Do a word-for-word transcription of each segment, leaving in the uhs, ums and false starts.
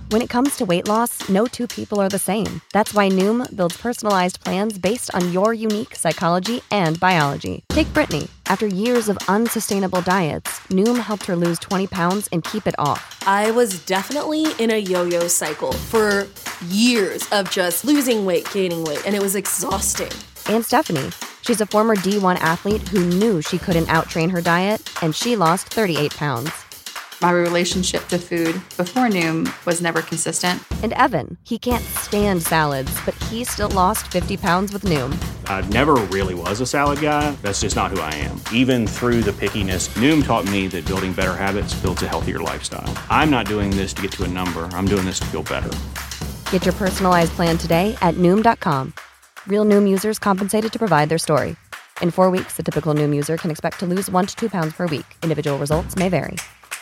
When it comes to weight loss, no two people are the same. That's why Noom builds personalized plans based on your unique psychology and biology. Take Brittany. After years of unsustainable diets, Noom helped her lose twenty pounds and keep it off. I was definitely in a yo-yo cycle for years of just losing weight, gaining weight, and it was exhausting. And Stephanie. She's a former D one athlete who knew she couldn't outtrain her diet, and she lost thirty-eight pounds. My relationship to food before Noom was never consistent. And Evan, he can't stand salads, but he still lost fifty pounds with Noom. I never really was a salad guy. That's just not who I am. Even through the pickiness, Noom taught me that building better habits builds a healthier lifestyle. I'm not doing this to get to a number. I'm doing this to feel better. Get your personalized plan today at Noom dot com. Real Noom users compensated to provide their story. In four weeks, the typical Noom user can expect to lose one to two pounds per week. Individual results may vary.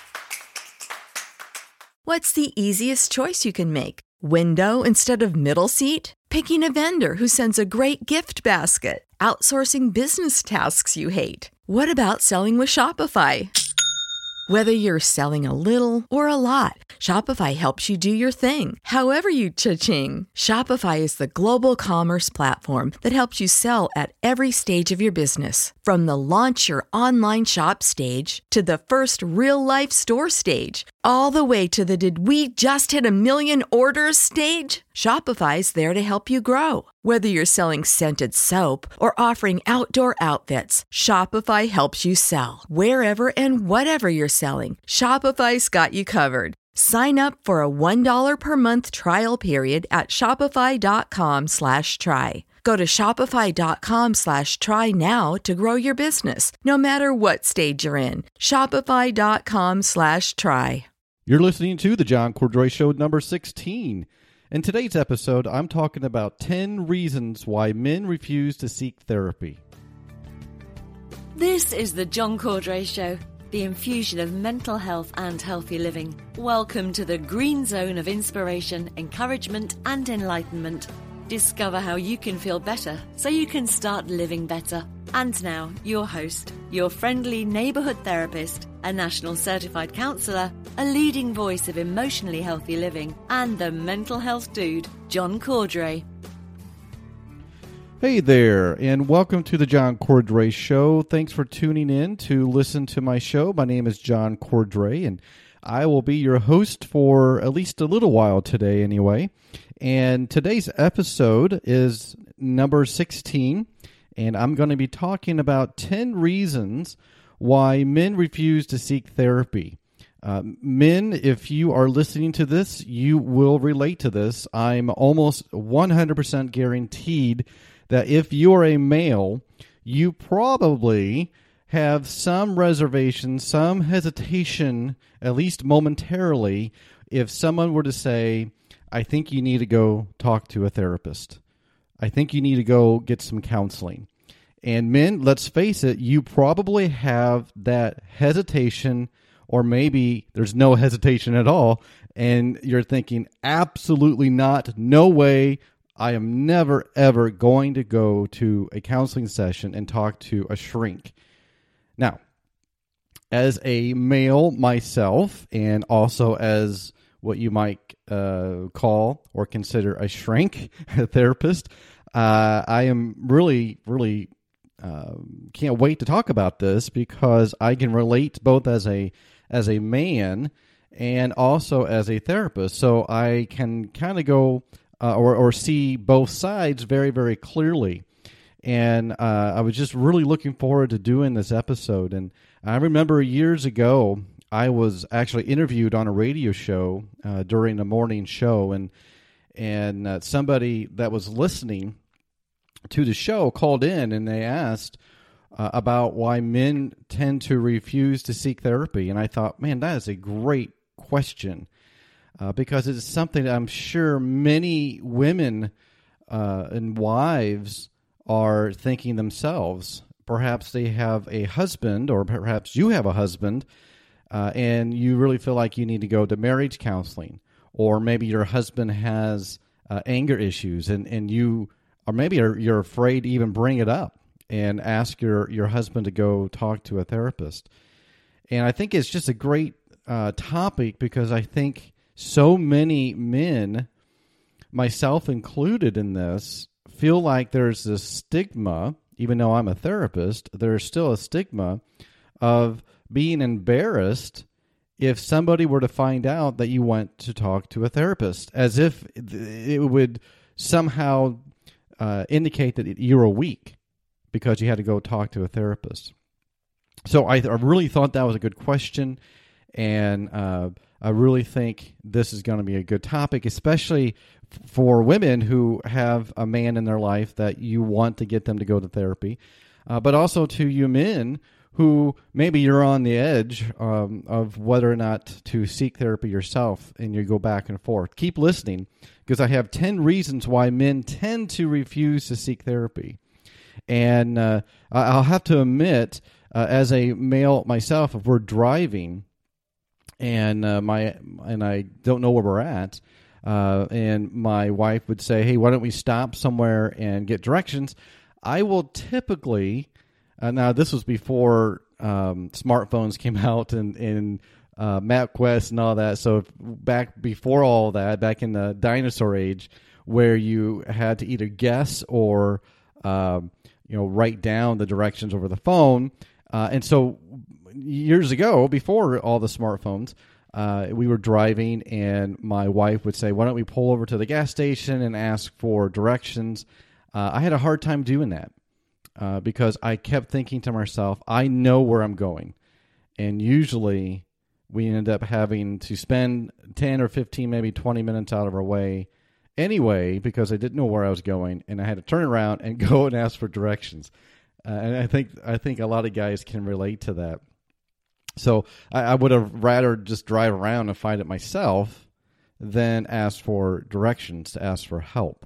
What's the easiest choice you can make? Window instead of middle seat? Picking a vendor who sends a great gift basket? Outsourcing business tasks you hate? What about selling with Shopify? Whether you're selling a little or a lot, Shopify helps you do your thing, however you cha-ching. Shopify is the global commerce platform that helps you sell at every stage of your business. From the launch your online shop stage to the first real-life store stage, all the way to the did we just hit a million orders stage. Shopify's there to help you grow. Whether you're selling scented soap or offering outdoor outfits, Shopify helps you sell. Wherever and whatever you're selling, Shopify's got you covered. Sign up for a one dollar per month trial period at shopify.com slash try. Go to shopify.com slash try now to grow your business, no matter what stage you're in. Shopify.com slash try. You're listening to The John Cordray Show number sixteen. In today's episode, I'm talking about ten reasons why men refuse to seek therapy. This is The John Cordray Show, the infusion of mental health and healthy living. Welcome to the green zone of inspiration, encouragement, and enlightenment. Discover how you can feel better so you can start living better. And now, your host, your friendly neighborhood therapist, a national certified counselor, a leading voice of emotionally healthy living, and the mental health dude, John Cordray. Hey there, and welcome to the John Cordray Show. Thanks for tuning in to listen to my show. My name is John Cordray, and I will be your host for at least a little while today anyway. And today's episode is number sixteen, and I'm going to be talking about ten reasons why men refuse to seek therapy. Uh, men, if you are listening to this, you will relate to this. I'm almost one hundred percent guaranteed that if you're a male, you probably have some reservation, some hesitation, at least momentarily, if someone were to say, I think you need to go talk to a therapist. I think you need to go get some counseling. And men, let's face it, you probably have that hesitation, or maybe there's no hesitation at all, and you're thinking, absolutely not, no way, I am never, ever going to go to a counseling session and talk to a shrink. Now, as a male myself, and also as what you might uh, call or consider a shrink, a therapist, uh, I am really, really uh, can't wait to talk about this because I can relate both as a as a man and also as a therapist. So I can kind of go uh, or, or see both sides very, very clearly. And uh, I was just really looking forward to doing this episode. And I remember years ago, I was actually interviewed on a radio show uh, during the morning show, and and uh, somebody that was listening to the show called in, and they asked uh, about why men tend to refuse to seek therapy. And I thought, man, that is a great question uh, because it's something that I'm sure many women uh, and wives are thinking themselves. Perhaps they have a husband, or perhaps you have a husband, Uh, and you really feel like you need to go to marriage counseling, or maybe your husband has uh, anger issues, and, and you, or maybe you're, you're afraid to even bring it up and ask your, your husband to go talk to a therapist. And I think it's just a great uh, topic because I think so many men, myself included in this, feel like there's this stigma, even though I'm a therapist, there's still a stigma of being embarrassed if somebody were to find out that you went to talk to a therapist, as if it would somehow uh, indicate that you were weak because you had to go talk to a therapist. So I, I really thought that was a good question, and uh, I really think this is going to be a good topic, especially for women who have a man in their life that you want to get them to go to therapy, uh, but also to you men who maybe you're on the edge um, of whether or not to seek therapy yourself, and you go back and forth. Keep listening, because I have ten reasons why men tend to refuse to seek therapy. And uh, I'll have to admit, uh, as a male myself, if we're driving and uh, my and I don't know where we're at, uh, and my wife would say, hey, why don't we stop somewhere and get directions, I will typically... Uh, now, this was before um, smartphones came out and, and uh, MapQuest and all that. So back before all that, back in the dinosaur age, where you had to either guess or uh, you know write down the directions over the phone. Uh, and so years ago, before all the smartphones, uh, we were driving, and my wife would say, "Why don't we pull over to the gas station and ask for directions?" Uh, I had a hard time doing that. Uh, because I kept thinking to myself, I know where I'm going. And usually we end up having to spend ten or fifteen, maybe twenty minutes out of our way anyway, because I didn't know where I was going, and I had to turn around and go and ask for directions. Uh, and I think I think a lot of guys can relate to that. So I, I would have rather just drive around and find it myself than ask for directions, to ask for help.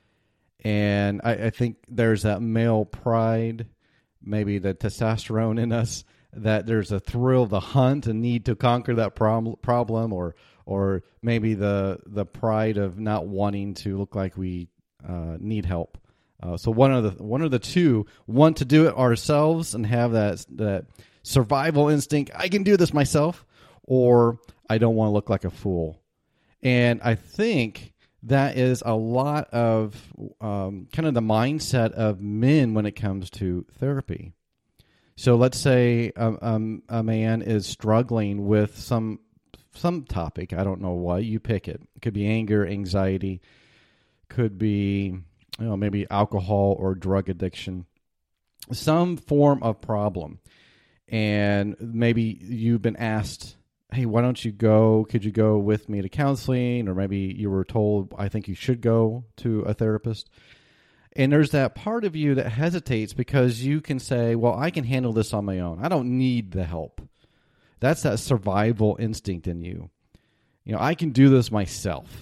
And I, I think there's that male pride, maybe the testosterone in us, that there's a thrill of the hunt and need to conquer that prob- problem, or or maybe the the pride of not wanting to look like we uh, need help. Uh, so one of the one of the two want to do it ourselves and have that that survival instinct. I can do this myself, or I don't want to look like a fool. And I think that is a lot of um, kind of the mindset of men when it comes to therapy. So let's say a, um, a man is struggling with some some topic. I don't know what. You pick it. It could be anger, anxiety. Could be, you know, maybe alcohol or drug addiction. Some form of problem. And maybe you've been asked, hey, why don't you go, could you go with me to counseling? Or maybe you were told, I think you should go to a therapist. And there's that part of you that hesitates because you can say, well, I can handle this on my own. I don't need the help. That's that survival instinct in you. You know, I can do this myself.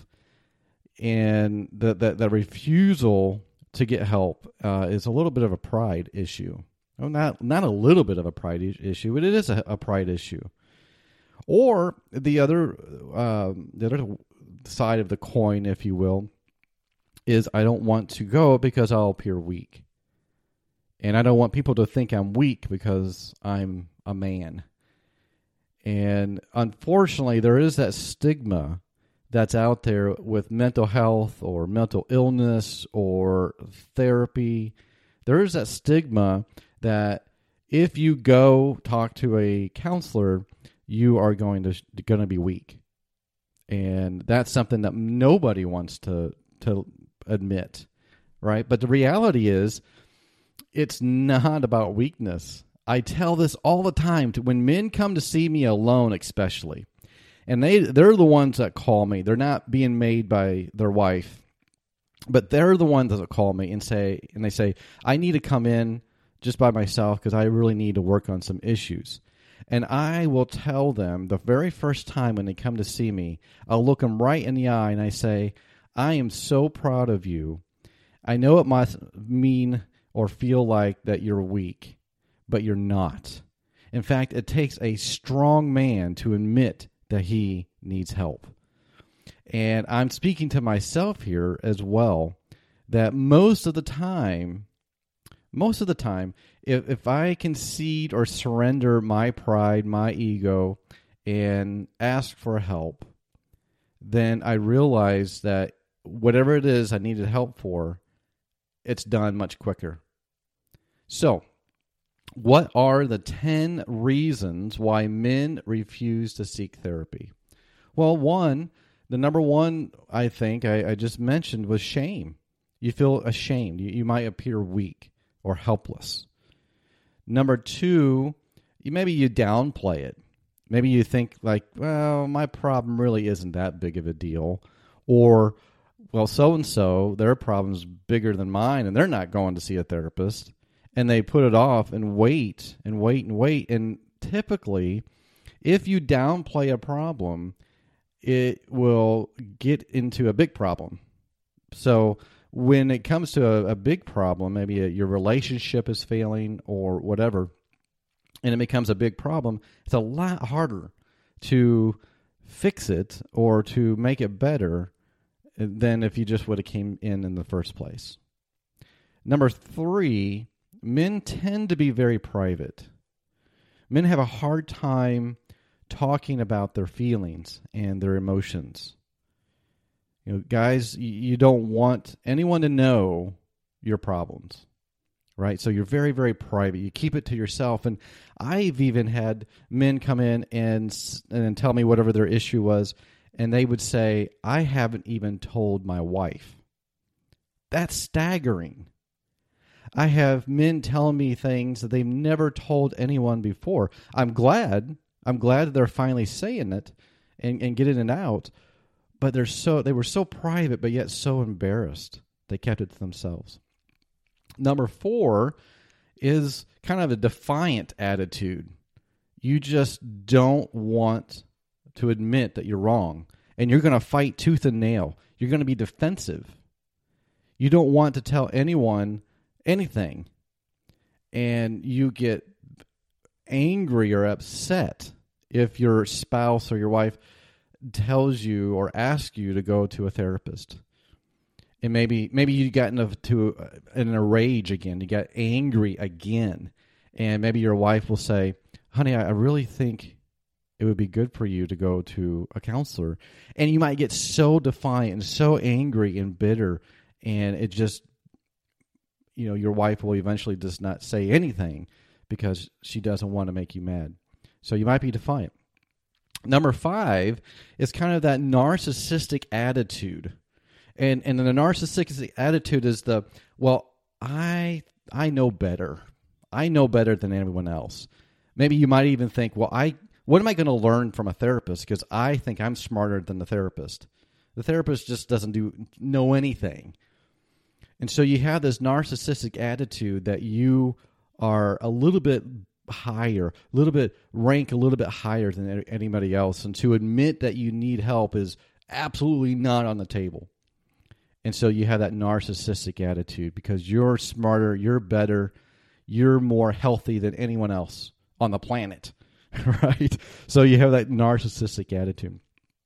And the the, the refusal to get help uh, is a little bit of a pride issue. Oh, not not a little bit of a pride issue, but it is a, a pride issue. Or the other, uh, the other side of the coin, if you will, is I don't want to go because I'll appear weak. And I don't want people to think I'm weak because I'm a man. And unfortunately, there is that stigma that's out there with mental health or mental illness or therapy. There is that stigma that if you go talk to a counselor, you are going to going to be weak. And that's something that nobody wants to to admit, right? But the reality is, it's not about weakness. I tell this all the time to when men come to see me alone, especially, and they they're the ones that call me. They're not being made by their wife, but they're the ones that call me and say and they say, I need to come in just by myself because I really need to work on some issues. And I will tell them the very first time when they come to see me, I'll look them right in the eye and I say, I am so proud of you. I know it must mean or feel like that you're weak, but you're not. In fact, it takes a strong man to admit that he needs help. And I'm speaking to myself here as well, that most of the time, most of the time, if, if I concede or surrender my pride, my ego, and ask for help, then I realized that whatever it is I needed help for, it's done much quicker. So, what are the ten reasons why men refuse to seek therapy? Well, one, the number one, I think, I, I just mentioned was shame. You feel ashamed. You, you might appear weak or helpless. Number two, you, maybe you downplay it. Maybe you think like, well, my problem really isn't that big of a deal. Or, well, so-and-so, their problem's bigger than mine, and they're not going to see a therapist. And they put it off and wait and wait and wait. And typically, if you downplay a problem, it will get into a big problem. So when it comes to a, a big problem, maybe a, your relationship is failing or whatever, and it becomes a big problem, it's a lot harder to fix it or to make it better than if you just would have came in in the first place. Number three, men tend to be very private. Men have a hard time talking about their feelings and their emotions. You know, guys, you don't want anyone to know your problems, right? So you're very, very private. You keep it to yourself. And I've even had men come in and and tell me whatever their issue was, and they would say, I haven't even told my wife. That's staggering. I have men telling me things that they've never told anyone before. I'm glad. I'm glad they're finally saying it and, and getting it out. But they're so they were so private, but yet so embarrassed. They kept it to themselves. Number four is kind of a defiant attitude. You just don't want to admit that you're wrong. And you're going to fight tooth and nail. You're going to be defensive. You don't want to tell anyone anything. And you get angry or upset if your spouse or your wife tells you or asks you to go to a therapist. And maybe maybe you got into uh, in a rage again. You got angry again. And maybe your wife will say, honey, I, I really think it would be good for you to go to a counselor. And you might get so defiant and so angry and bitter. And it just, you know, your wife will eventually just not say anything because she doesn't want to make you mad. So you might be defiant. Number five is kind of that narcissistic attitude. And and the narcissistic attitude is the, well, I I know better. I know better than anyone else. Maybe you might even think, well, I what am I going to learn from a therapist? Because I think I'm smarter than the therapist. The therapist just doesn't do know anything. And so you have this narcissistic attitude that you are a little bit higher, a little bit, rank a little bit higher than anybody else. And to admit that you need help is absolutely not on the table. And so you have that narcissistic attitude because you're smarter, you're better, you're more healthy than anyone else on the planet, right? So you have that narcissistic attitude.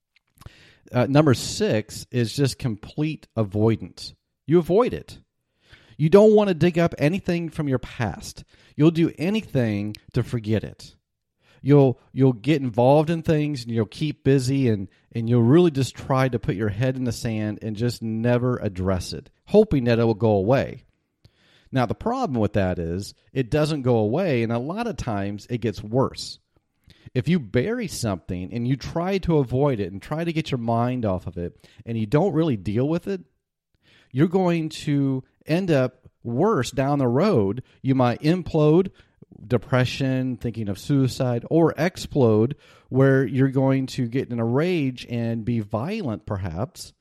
Uh, number six is just complete avoidance. You avoid it. You don't want to dig up anything from your past. You'll do anything to forget it. You'll you'll get involved in things and you'll keep busy and, and you'll really just try to put your head in the sand and just never address it, hoping that it will go away. Now, the problem with that is it doesn't go away, and a lot of times it gets worse. If you bury something and you try to avoid it and try to get your mind off of it and you don't really deal with it, you're going to end up worse down the road. You might implode, depression, thinking of suicide, or explode, where you're going to get in a rage and be violent, perhaps,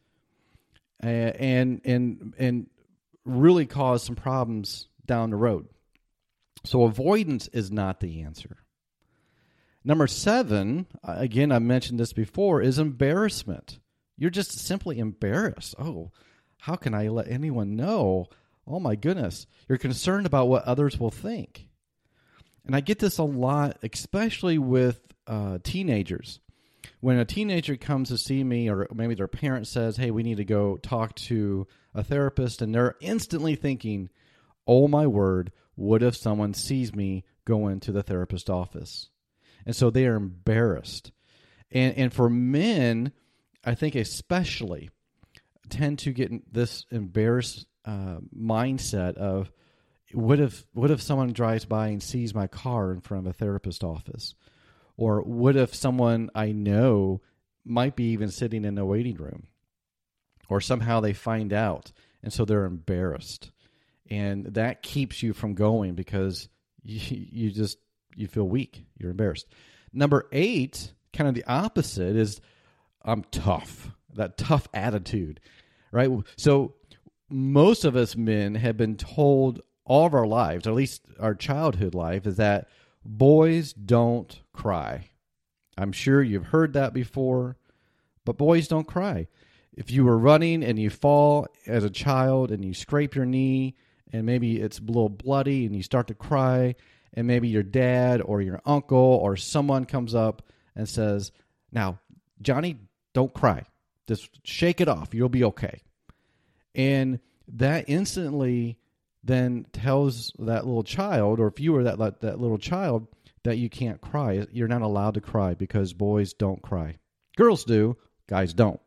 and and and really cause some problems down the road. So avoidance is not the answer. Number seven, again, I mentioned this before, is embarrassment. You're just simply embarrassed. Oh, how can I let anyone know? Oh, my goodness. You're concerned about what others will think. And I get this a lot, especially with uh, teenagers. When a teenager comes to see me, or maybe their parent says, hey, we need to go talk to a therapist, and they're instantly thinking, oh, my word, what if someone sees me go into the therapist office? And so they are embarrassed. And and for men, I think especially tend to get in this embarrassed uh, mindset of, what if what if someone drives by and sees my car in front of a therapist office? Or what if someone I know might be even sitting in the waiting room? Or somehow they find out, and so they're embarrassed. And that keeps you from going because you, you just, you feel weak. You're embarrassed. Number eight, kind of the opposite, is I'm tough. That tough attitude, right? So most of us men have been told all of our lives, or at least our childhood life, is that boys don't cry. I'm sure you've heard that before, but boys don't cry. If you were running and you fall as a child and you scrape your knee and maybe it's a little bloody and you start to cry, and maybe your dad or your uncle or someone comes up and says, now, Johnny, don't cry. Just shake it off. You'll be okay. And that instantly then tells that little child, or if you were that, that that little child, that you can't cry. You're not allowed to cry because boys don't cry. Girls do, guys don't.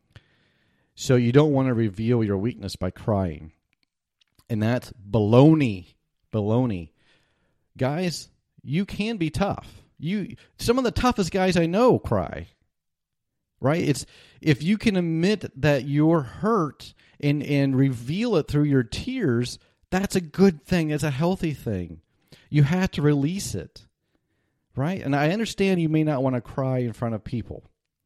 So you don't want to reveal your weakness by crying. And that's baloney. Baloney. Guys, you can be tough. You some of the toughest guys I know cry. Right? It's if you can admit that you're hurt and, and reveal it through your tears, that's a good thing. It's a healthy thing. You have to release it. Right? And I understand you may not want to cry in front of people.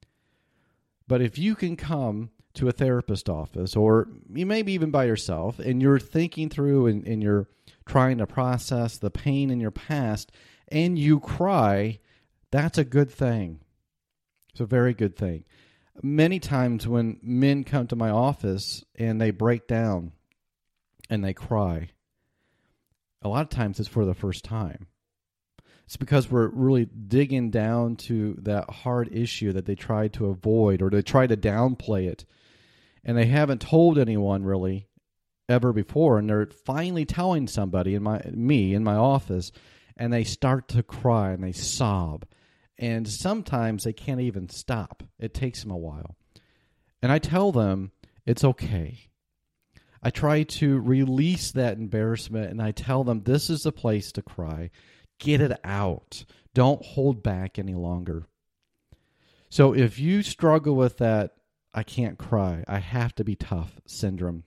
But if you can come to a therapist office, or you maybe even by yourself, and you're thinking through and, and you're trying to process the pain in your past, and you cry, that's a good thing. It's a very good thing. Many times when men come to my office and they break down and they cry, a lot of times it's for the first time. It's because we're really digging down to that hard issue that they tried to avoid, or they try to downplay it. And they haven't told anyone really ever before, and they're finally telling somebody, in my me in my office, and they start to cry and they sob. And sometimes they can't even stop. It takes them a while. And I tell them, it's okay. I try to release that embarrassment, and I tell them, this is the place to cry. Get it out. Don't hold back any longer. So if you struggle with that, I can't cry, I have to be tough syndrome,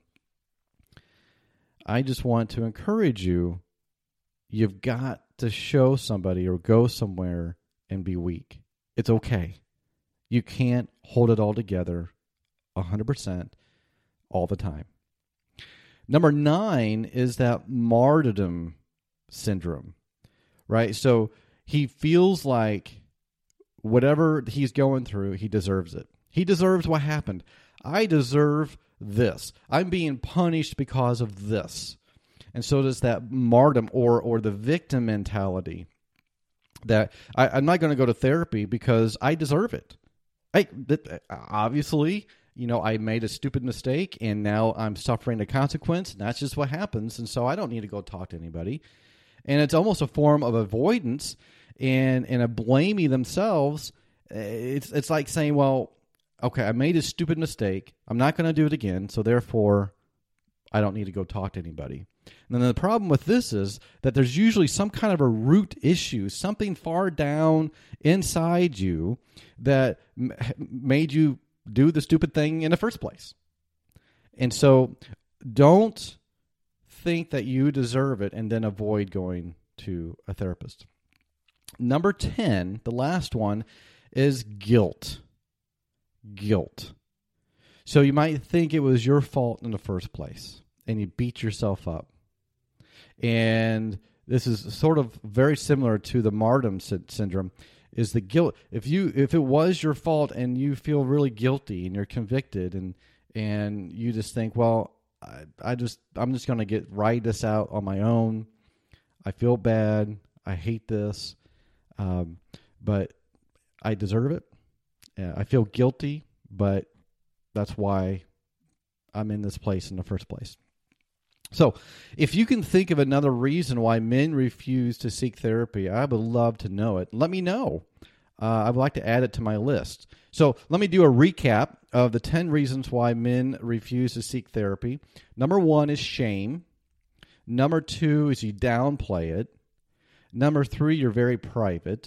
I just want to encourage you, you've got to show somebody or go somewhere and be weak. It's okay. You can't hold it all together one hundred percent all the time. Number nine is that martyrdom syndrome, right? So he feels like whatever he's going through, he deserves it. He deserves what happened. I deserve this. I'm being punished because of this. And so does that martyrdom or or the victim mentality that I, I'm not going to go to therapy because I deserve it. I, obviously, you know, I made a stupid mistake and now I'm suffering the consequence. And that's just what happens. And so I don't need to go talk to anybody. And it's almost a form of avoidance and, and a blaming themselves. It's, it's like saying, well, okay, I made a stupid mistake. I'm not going to do it again. So therefore, I don't need to go talk to anybody. And then the problem with this is that there's usually some kind of a root issue, something far down inside you that m- made you do the stupid thing in the first place. And so don't think that you deserve it and then avoid going to a therapist. Number ten, the last one, is guilt. Guilt. So you might think it was your fault in the first place, and you beat yourself up. And this is sort of very similar to the martyrdom sy- syndrome, is the guilt. If you if it was your fault and you feel really guilty and you're convicted and and you just think, well, I, I just I'm just going to get ride this out on my own. I feel bad. I hate this, um, but I deserve it. Uh, I feel guilty, but that's why I'm in this place in the first place. So if you can think of another reason why men refuse to seek therapy, I would love to know it. Let me know. uh, I would like to add it to my list. So let me do a recap of the ten reasons why men refuse to seek therapy. Number one is shame. Number two is you downplay it. Number three, you're very private.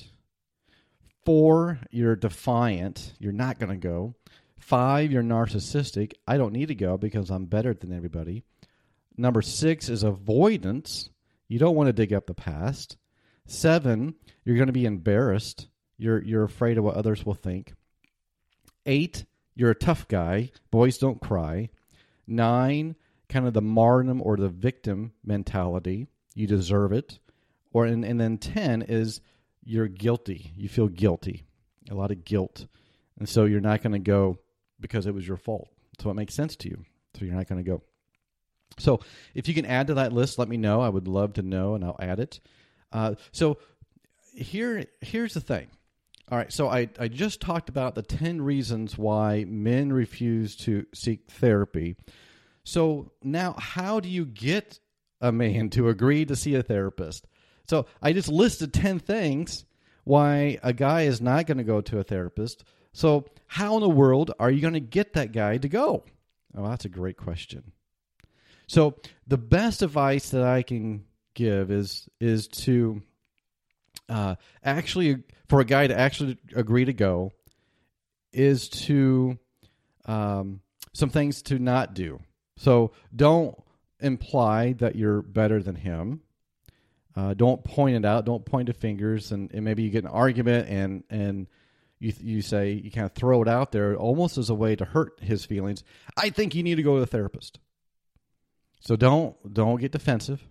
Four, you're defiant. You're not going to go. Five, you're narcissistic. I don't need to go because I'm better than everybody. Number six is avoidance. You don't want to dig up the past. Seven, you're going to be embarrassed. You're you're afraid of what others will think. Eight, you're a tough guy. Boys don't cry. Nine, kind of the martyrdom or the victim mentality. You deserve it. Or and, and then ten is you're guilty. You feel guilty. A lot of guilt. And so you're not going to go because it was your fault. So it makes sense to you. So you're not going to go. So if you can add to that list, let me know. I would love to know, and I'll add it. Uh, so here, here's the thing. All right, so I, I just talked about the ten reasons why men refuse to seek therapy. So now how do you get a man to agree to see a therapist? So I just listed ten things why a guy is not going to go to a therapist. So how in the world are you going to get that guy to go? Oh, that's a great question. So the best advice that I can give is is to uh, actually, for a guy to actually agree to go, is to um, some things to not do. So don't imply that you're better than him. Uh, don't point it out. Don't point the fingers, and, and maybe you get an argument, and and you you say you kind of throw it out there almost as a way to hurt his feelings. I think you need to go to a therapist. So don't don't get defensive.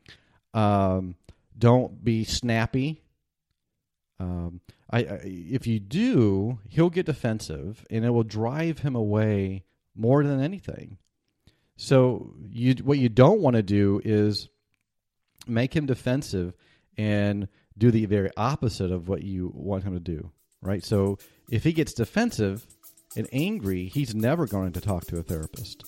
Um, don't be snappy. Um, I, I if you do, he'll get defensive, and it will drive him away more than anything. So you what you don't want to do is make him defensive and do the very opposite of what you want him to do, right? So if he gets defensive and angry, he's never going to talk to a therapist.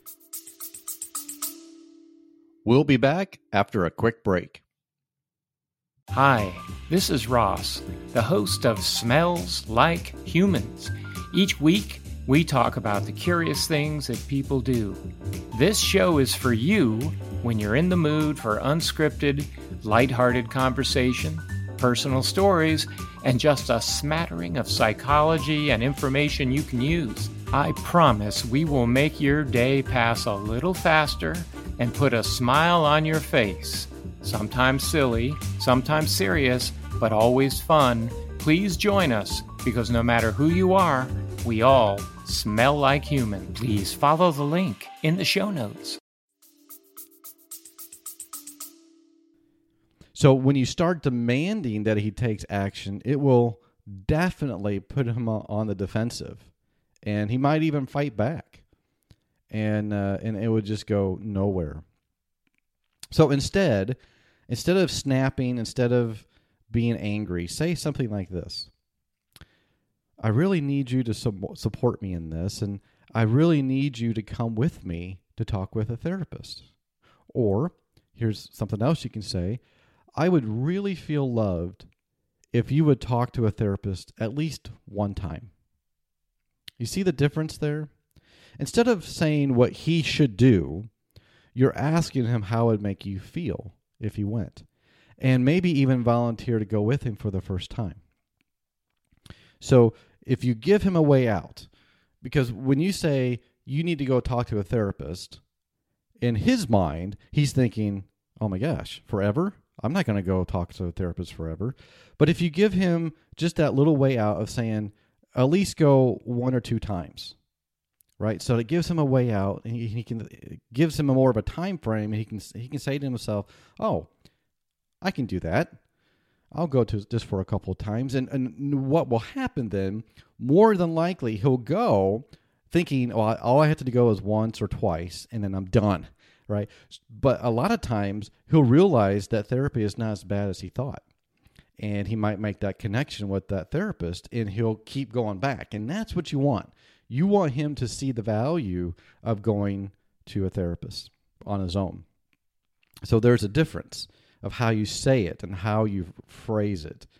We'll be back after a quick break. Hi, this is Ross, the host of Smells Like Humans. Each week, we talk about the curious things that people do. This show is for you when you're in the mood for unscripted, lighthearted conversation, personal stories, and just a smattering of psychology and information you can use. I promise we will make your day pass a little faster and put a smile on your face. Sometimes silly, sometimes serious, but always fun. Please join us, because no matter who you are, we all smell like human. Please follow the link in the show notes. So when you start demanding that he takes action, it will definitely put him on the defensive, and he might even fight back, and uh, and it would just go nowhere. So instead, instead of snapping, instead of being angry, say something like this: I really need you to su- support me in this, and I really need you to come with me to talk with a therapist. Or here's something else you can say: I would really feel loved if you would talk to a therapist at least one time. You see the difference there? Instead of saying what he should do, you're asking him how it would make you feel if he went, and maybe even volunteer to go with him for the first time. So if you give him a way out, because when you say you need to go talk to a therapist, in his mind, he's thinking, oh my gosh, forever? I'm not going to go talk to a therapist forever. But if you give him just that little way out of saying, at least go one or two times, right? So it gives him a way out, and he, he can it gives him a more of a time frame, and he can he can say to himself, "Oh, I can do that. I'll go to just for a couple of times." And and what will happen then? More than likely, he'll go thinking, "Oh, all I have to go is once or twice, and then I'm done." Right? But a lot of times he'll realize that therapy is not as bad as he thought. And he might make that connection with that therapist, and he'll keep going back. And that's what you want. You want him to see the value of going to a therapist on his own. So there's a difference of how you say it and how you phrase it.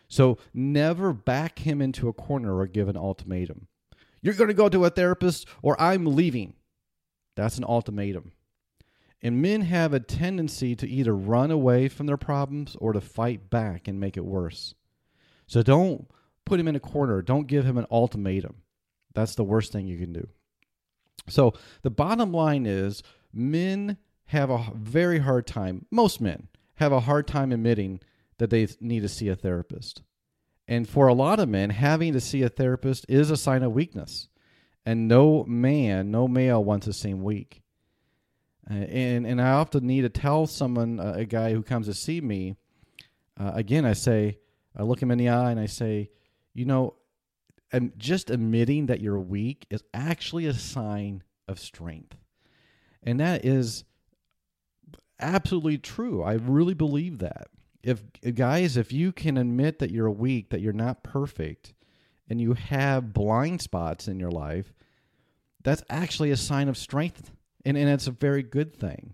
So never back him into a corner or give an ultimatum. You're going to go to a therapist or I'm leaving. That's an ultimatum. And men have a tendency to either run away from their problems or to fight back and make it worse. So don't put him in a corner. Don't give him an ultimatum. That's the worst thing you can do. So the bottom line is men have a very hard time, most men have a hard time admitting that they need to see a therapist. And for a lot of men, having to see a therapist is a sign of weakness. And no man, no male wants to seem weak. Uh, and and I often need to tell someone, uh, a guy who comes to see me, uh, again, I say, I look him in the eye and I say, you know, and just admitting that you're weak is actually a sign of strength. And that is absolutely true. I really believe that. If guys, if you can admit that you're weak, that you're not perfect, and you have blind spots in your life, that's actually a sign of strength, and, and it's a very good thing.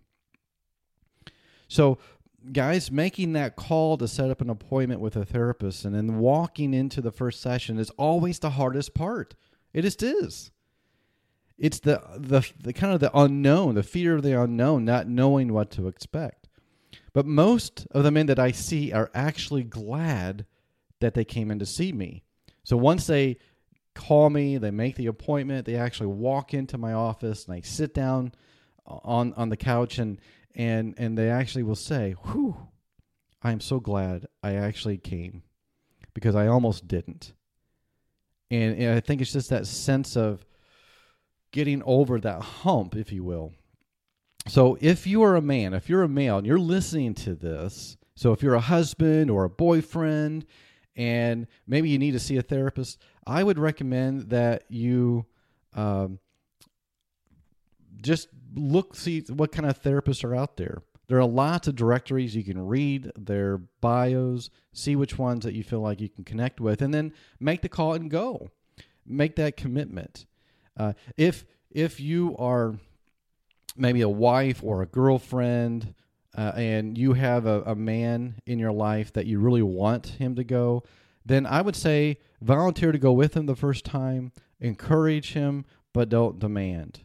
So, guys, making that call to set up an appointment with a therapist and then walking into the first session is always the hardest part. It just is. It's the, the the kind of the unknown, the fear of the unknown, not knowing what to expect. But most of the men that I see are actually glad that they came in to see me. So once they call me, they make the appointment, they actually walk into my office and I sit down on, on the couch and, and, and they actually will say, whew, I am so glad I actually came because I almost didn't. And, and I think it's just that sense of getting over that hump, if you will. So if you are a man, if you're a male and you're listening to this, so if you're a husband or a boyfriend and maybe you need to see a therapist, I would recommend that you um, just look, see what kind of therapists are out there. There are lots of directories you can read, their bios, see which ones that you feel like you can connect with, and then make the call and go. Make that commitment. Uh, if if you are maybe a wife or a girlfriend, uh, and you have a, a man in your life that you really want him to go, then I would say volunteer to go with him the first time, encourage him, but don't demand.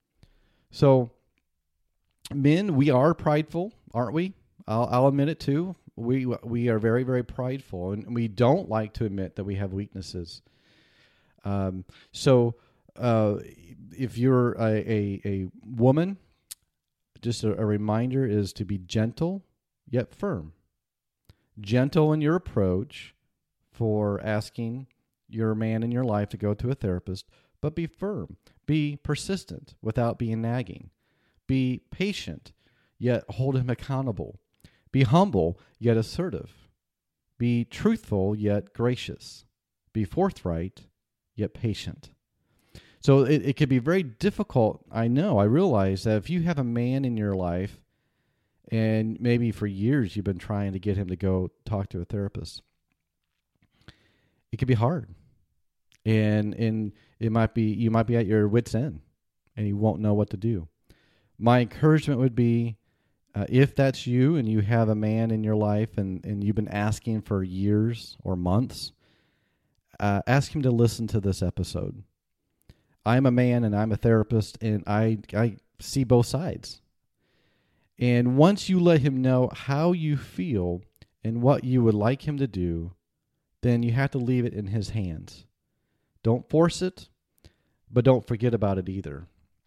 So, men, we are prideful, aren't we? I'll, I'll admit it too. We we are very, very prideful, and we don't like to admit that we have weaknesses. Um, so, uh, if you're a, a, a woman, just a, a reminder is to be gentle yet firm. Gentle in your approach for asking your man in your life to go to a therapist, but be firm. Be persistent without being nagging. Be patient, yet hold him accountable. Be humble, yet assertive. Be truthful, yet gracious. Be forthright, yet patient. So it, it can be very difficult. I know, I realize that if you have a man in your life and maybe for years you've been trying to get him to go talk to a therapist, it can be hard. And and it might be you might be at your wit's end and you won't know what to do. My encouragement would be, uh, if that's you and you have a man in your life and, and you've been asking for years or months, uh, ask him to listen to this episode. I'm a man and I'm a therapist and I I see both sides. And once you let him know how you feel and what you would like him to do, then you have to leave it in his hands. Don't force it, but don't forget about it either.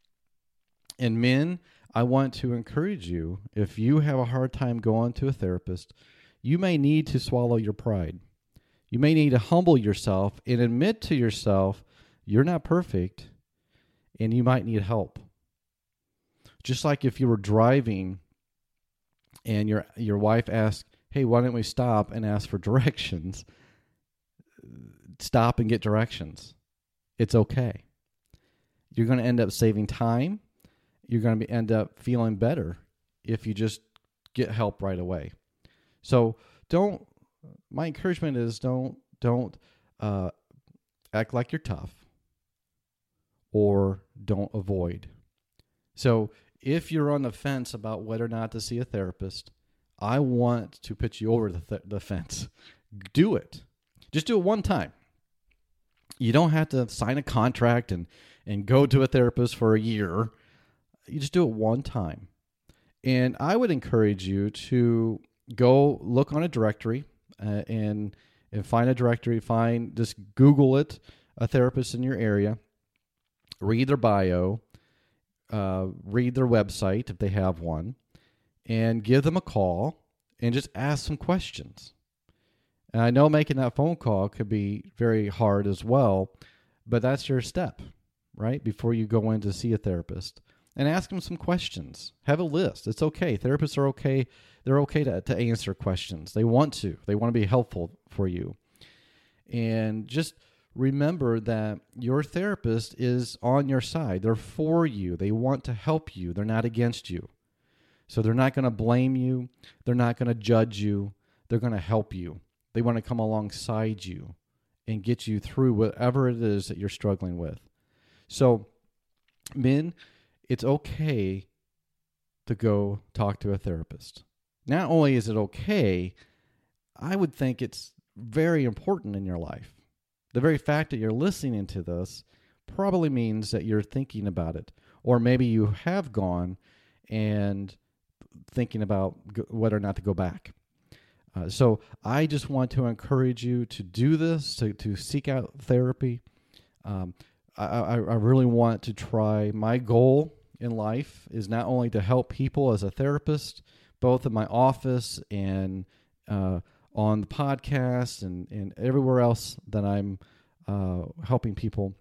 And men, I want to encourage you, if you have a hard time going to a therapist, you may need to swallow your pride. You may need to humble yourself and admit to yourself you're not perfect and you might need help. Just like if you were driving and your your wife asked, hey, why don't we stop and ask for directions? Stop and get directions. It's okay. You're going to end up saving time. You're going to be, end up feeling better if you just get help right away. So don't, my encouragement is don't, don't uh, act like you're tough or don't avoid. So if you're on the fence about whether or not to see a therapist, I want to put you over the, th- the fence. Do it. Just do it one time. You don't have to sign a contract and, and go to a therapist for a year. You just do it one time. And I would encourage you to go look on a directory uh, and, and find a directory. Find, just Google it, a therapist in your area. Read their bio. Uh, read their website if they have one. And give them a call and just ask some questions. And I know making that phone call could be very hard as well, but that's your step, right? Before you go in to see a therapist. And ask them some questions. Have a list. It's okay. Therapists are okay. They're okay to, to answer questions. They want to. They want to be helpful for you. And just remember that your therapist is on your side. They're for you. They want to help you. They're not against you. So they're not going to blame you. They're not going to judge you. They're going to help you. They want to come alongside you and get you through whatever it is that you're struggling with. So, men, it's okay to go talk to a therapist. Not only is it okay, I would think it's very important in your life. The very fact that you're listening to this probably means that you're thinking about it. Or maybe you have gone and thinking about whether or not to go back. Uh, so I just want to encourage you to do this, to, to seek out therapy. Um, I, I, I really want to try. My goal in life is not only to help people as a therapist, both in my office and uh, on the podcast and, and everywhere else that I'm uh, helping people.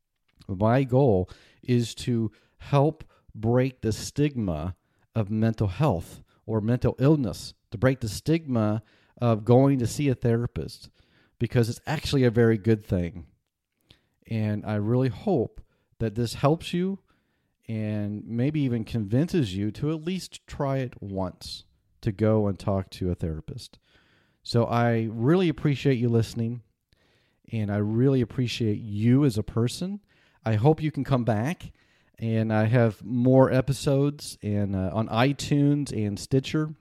My goal is to help break the stigma of mental health or mental illness, to break the stigma of going to see a therapist, because it's actually a very good thing. And I really hope that this helps you and maybe even convinces you to at least try it once, to go and talk to a therapist. So I really appreciate you listening, and I really appreciate you as a person. I hope you can come back, and I have more episodes and uh, on iTunes and Stitcher.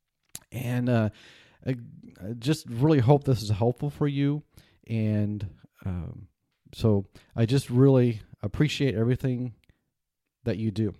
And uh, I just really hope this is helpful for you. And um, so I just really appreciate everything that you do.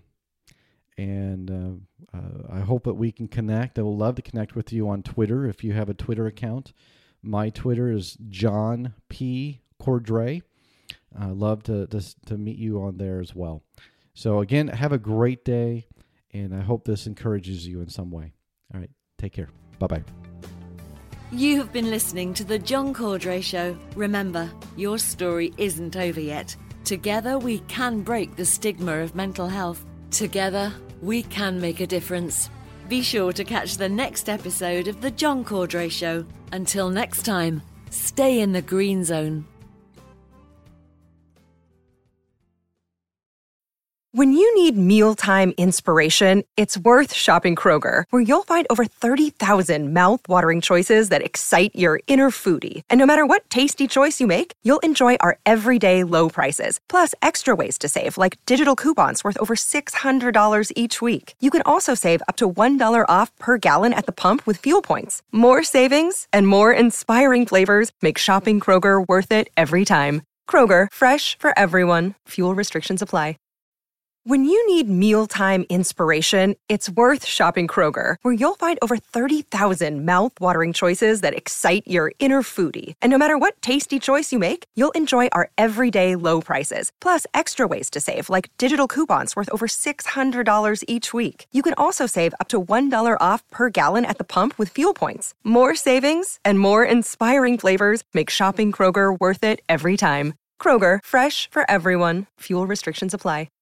And uh, uh, I hope that we can connect. I would love to connect with you on Twitter if you have a Twitter account. My Twitter is John P. Cordray. I'd love to, to, to meet you on there as well. So again, have a great day, and I hope this encourages you in some way. All right. Take care. Bye-bye. You have been listening to The John Cordray Show. Remember, your story isn't over yet. Together, we can break the stigma of mental health. Together, we can make a difference. Be sure to catch the next episode of The John Cordray Show. Until next time, stay in the green zone. When you need mealtime inspiration, it's worth shopping Kroger, where you'll find over thirty thousand mouth-watering choices that excite your inner foodie. And no matter what tasty choice you make, you'll enjoy our everyday low prices, plus extra ways to save, like digital coupons worth over six hundred dollars each week. You can also save up to one dollar off per gallon at the pump with fuel points. More savings and more inspiring flavors make shopping Kroger worth it every time. Kroger, fresh for everyone. Fuel restrictions apply. When you need mealtime inspiration, it's worth shopping Kroger, where you'll find over thirty thousand mouth-watering choices that excite your inner foodie. And no matter what tasty choice you make, you'll enjoy our everyday low prices, plus extra ways to save, like digital coupons worth over six hundred dollars each week. You can also save up to one dollar off per gallon at the pump with fuel points. More savings and more inspiring flavors make shopping Kroger worth it every time. Kroger, fresh for everyone. Fuel restrictions apply.